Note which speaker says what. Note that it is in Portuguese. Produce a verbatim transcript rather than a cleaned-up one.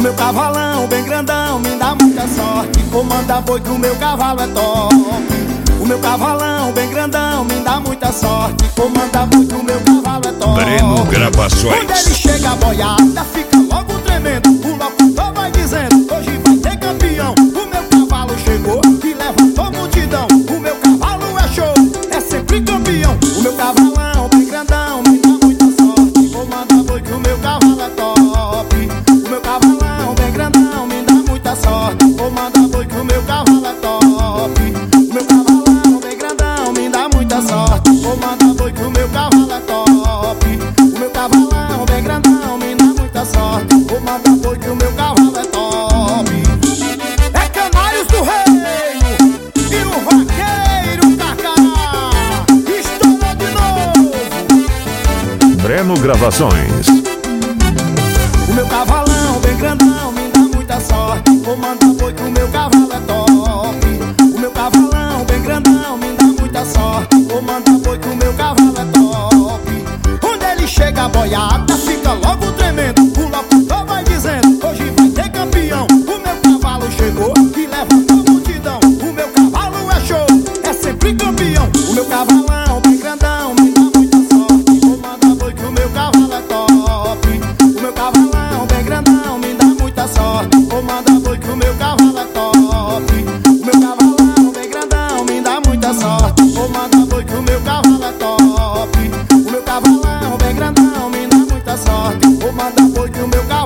Speaker 1: meu cavalão bem grandão me dá muita sorte. Vou mandar boi que o meu cavalo é top. O meu cavalão bem grandão me dá muita sorte. Vou mandar boi que o meu cavalo é top.
Speaker 2: Breno Gravações.
Speaker 1: Quando ele chega a boiada fica logo tremendo. O locutor vai dizendo: hoje vai ter campeão. O meu cavalo chegou e levantou a multidão. O meu cavalo é show, é sempre campeão. O meu cavalão bem grandão me dá muita sorte. Vou mandar boi que o meu cavalo é top. O meu cavalão bem grandão me dá muita sorte. Vou mandar boi que o meu cavalo é top. O meu cavalão bem grandão me dá muita sorte. Vou mandar boi que o meu cavalo é top. O meu cavalão bem grandão me dá muita sorte. Vou mandar boi que o meu cavalo é top. É Canários do Reino e o Vaqueiro Carcará. Estourou de novo.
Speaker 2: Breno Gravações.
Speaker 1: O meu cavalão bem grandão me dá muita sorte. Vou mandar boi que o meu cavalo é top. O meu cavalão bem grandão me dá muita sorte. Vou mandar boi que o meu cavalo é top. Onde ele chega a boiada fica logo tremendo. O locutor vai dizendo: hoje vai ter campeão. O meu cavalo chegou e levantou a multidão. O meu cavalo é show, é sempre campeão. O meu cavalão bem grandão me dá muita sorte. Vou mandar boi que o meu cavalo é top. O meu cavalão bem grandão me dá muita sorte. Vou mandar boi que o meu cavalo é top. O meu cavalão bem grandão me dá muita sorte. Vou mandar boi que o meu cavalo é top. O meu cavalão bem grandão me dá muita sorte. Vou mandar boi que o meu cavalo